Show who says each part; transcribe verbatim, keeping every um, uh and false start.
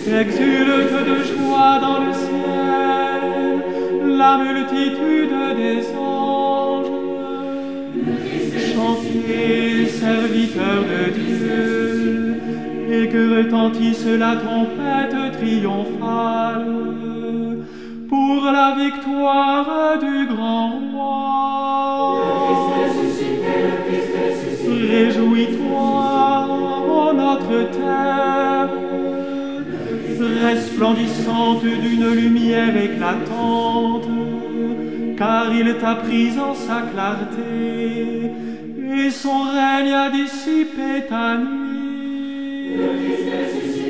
Speaker 1: Exulte de joie dans le ciel la multitude des anges. Chantez, serviteurs de Dieu, et que retentisse la trompette triomphale pour la victoire du grand roi. Réjouis-toi, ô notre terre, resplendissante d'une lumière éclatante, car il t'a prise en sa clarté, et son règne a dissipé ta nuit.